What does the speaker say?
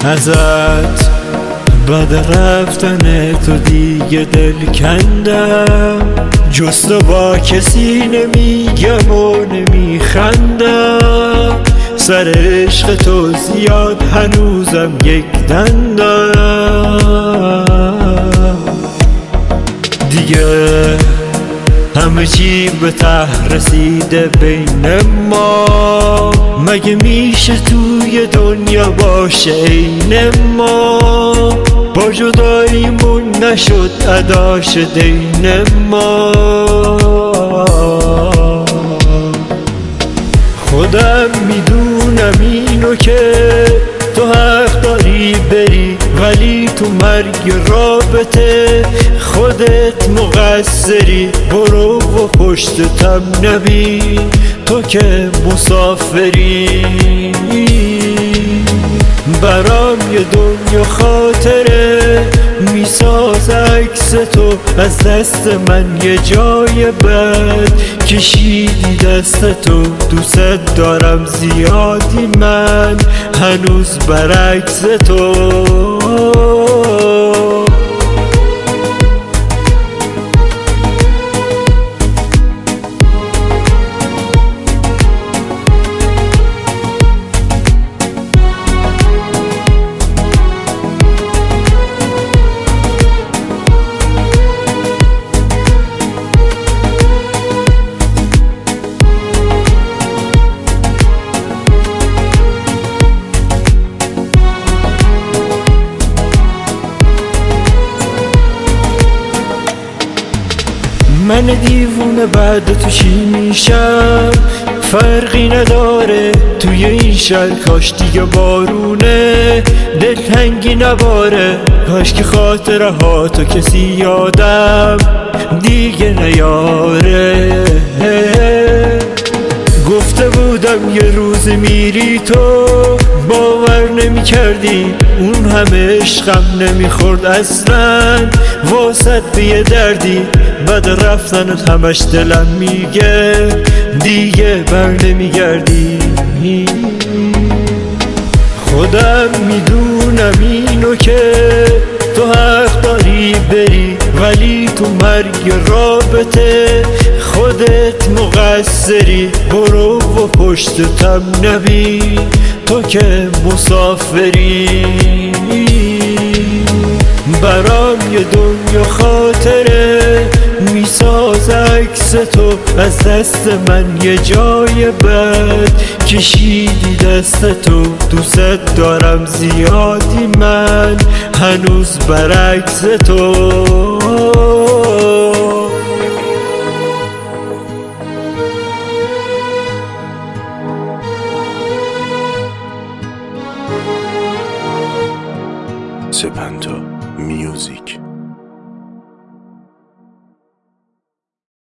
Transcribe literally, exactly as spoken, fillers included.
ازت بعد رفتن تو دیگه دل کندم، جز تو با کسی نمیگم و نمیخندم، سر عشق تو زیاد هنوزم یک دندم. دیگه همه چی به ته رسیده بین ما، مگه میشه توی دنیا باشه عین ما؟ با جداییمون نشد اداش دین ما. خودم میدونم اینو که تو حق داری بری، ولی تو مرگ رابطه خودت مقصری. برو و پشتتم نبین تو که مسافری. برام یه دنیا خاطره میساز عکس تو، از دست من یه جای بد کشیدی دست تو. دوست دارم زیادی من هنوز برعکس تو. من دیوونه بعد تو چی میشم؟ فرقی نداره توی این شهر، کاش دیگه بارونه دلتنگی نباره. کاش که خاطره ها تو کسی یادم دیگه نیاره. گفته بودم یه روز میری تو، باور نمی کردی اون همه عشقم نمیخورد اصلا. واسط به یه دردی بعد رفتنت همش دلم میگه دیگه بر نمیگردی. خودم میدونم اینو که تو حق داری بری، ولی تو مرگ رابطه خودت مقصری. برو و پشتتم نبین تو که مسافری. برام یه دنیا خاطره میساز عکس تو، از دست من یه جای بد کشیدی دست تو. دوست دارم زیادی من هنوز برعکس تو. سپنتا میوزیک.